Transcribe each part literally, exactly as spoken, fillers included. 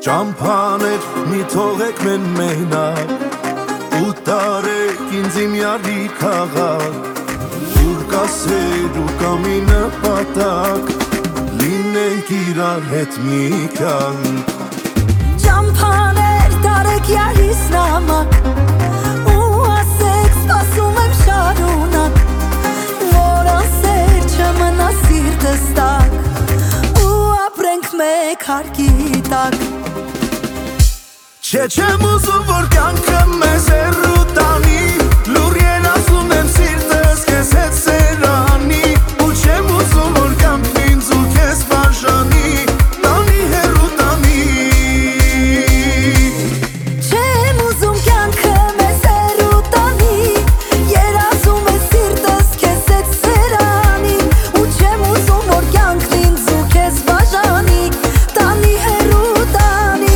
Ճամփաներ մի թողեք մեն մենակ ու տարեք ինձ իմ յարի քաղաք ուր կասեր ու կամի նպատակ լինենք իրար հետ մի կյանք Ճամփաներ տարեք յարիս նամակ ու ասեք սպասում եմ շարունակ որ ասեր չմնա սիրտս տակ ու ապրենք մեկ հարկի տակ Չէ չեմ ուզում որ կյանքը մեզ հեռու տանի լուր երազում եմ սիրտս քեզ հետ սերանի ու չեմ ուզում որ կյանքն ինձ ու քեզ բաժանի տանի հեռու տանի Չեմ ուզում կյանքը մեզ հեռու տանի երազում եմ սիրտս քեզ հետ սերանի ու չեմ ուզում որ կյանքն ինձ ու քեզ բաժանի տանի հեռու տանի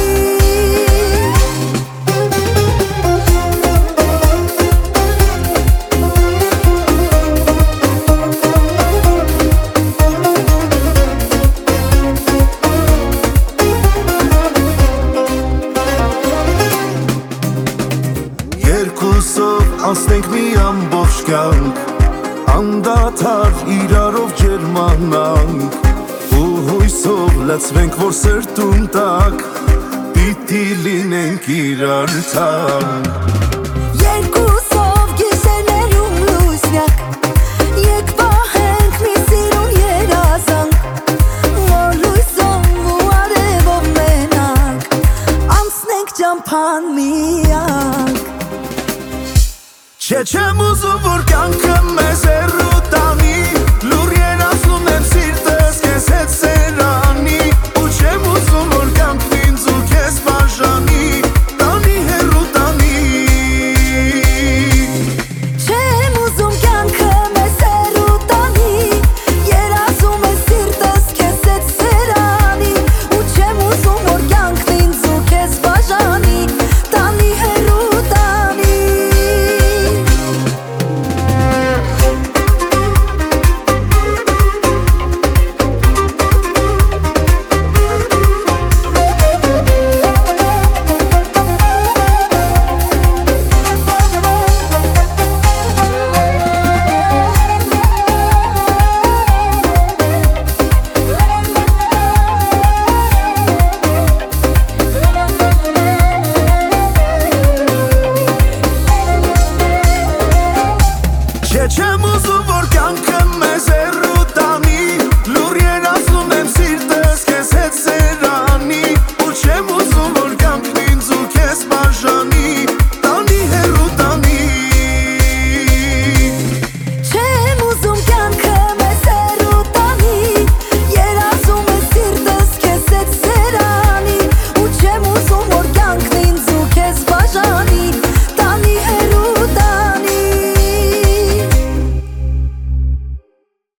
Երկուսով անցնենք մի ամբողջ կյանք անդադար իրարով ջերմանանք ու հույսով լցվենք որ սրտում տակ պիտի լինենք իրար թանկ Երկուսով գիշերներում լուսնյակ Եկ պահենք մի սիրուն երազանք Որ լույսով ու արևով մենակ Անցնենք ճամփան միակ Չէ չեմ ուզում որ